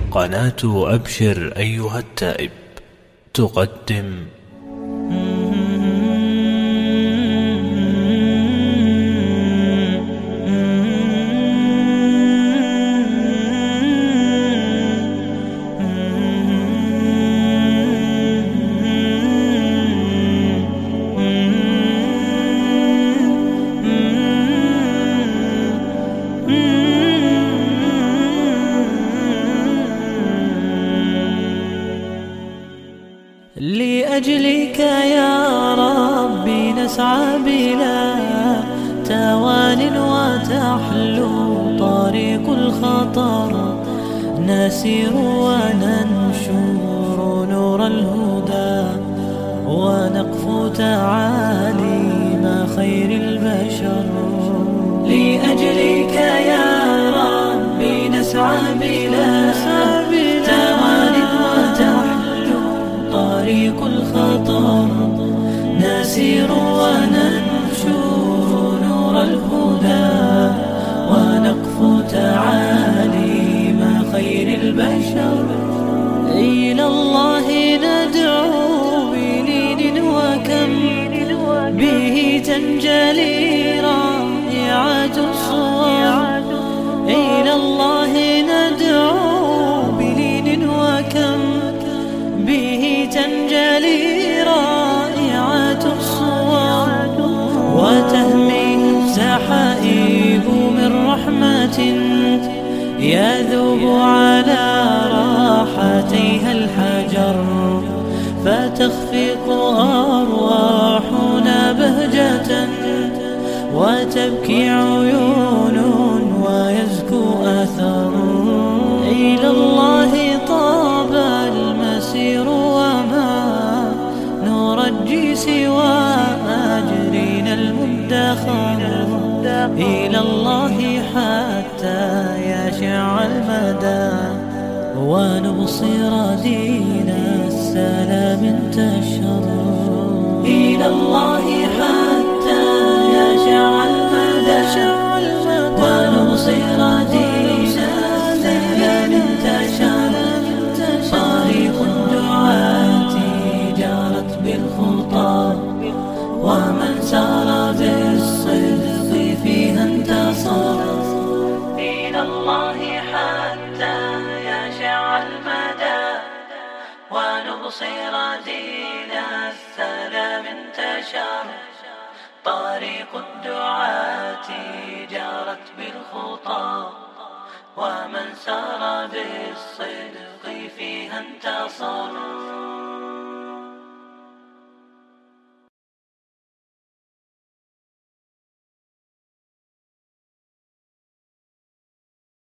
قناة أبشر أيها التائب تقدم لأجلك يا ربي نسعى بلا توان وتحلو طريق الخطر، نسير وننشر نور الهدى ونقفو تعاليم خير البشر. لأجلك يا ربي نسعى بلا توان وتحلو طريق الخطر، نسير وننشر نور الهدى ونقفو تعاليم خير البشر. إلى الله ندعو بلين وكم به تنجلي رائعة الصور. إلى الله ندعو بلين وكم به تنجلي رائعة الصور، وتهمي سحائب من رحمة يذوب على راحتيها الحجر، فتخفق أرواحنا بهجة وتبكي عيون ويزكو أثر. إلى الله طاب المسير وما نرجي سوى أجرنا المدخر. إلى الله حتى يشع المدى ونبصر دين السلام انتشر. إلى الله حتى يشع المدى ونبصر دين السلام انتشر. طريق الدعاة جارت بالخطى ومن سار بالصدق فيها انتصر. إلى الله حتى يشع المدى ونبصر دين السلام انتشر. طريق الدعاة جارت بالخطى ومن سار بالصدق فيها انتصر.